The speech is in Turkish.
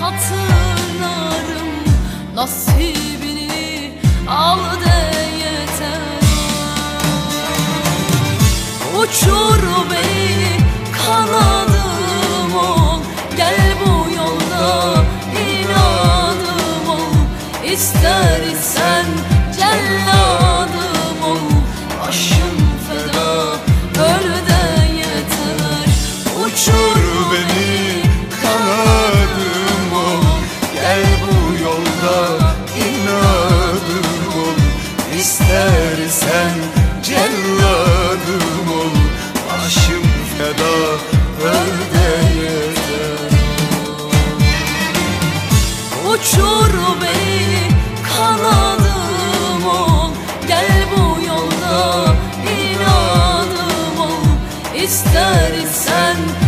hatırlarım, nasibini al de yeter. Uçur beni kanadım ol, gel bu yolda inadım ol. İstersen celladım ol, başım feda, öl de yeter. Uçur beni kanadım ol, gel bu yolda inadım ol. İstersen celladım ol, başım feda, öl de yeter. Uçur beni kanadım ol, gel bu yolda inadım ol. İstersen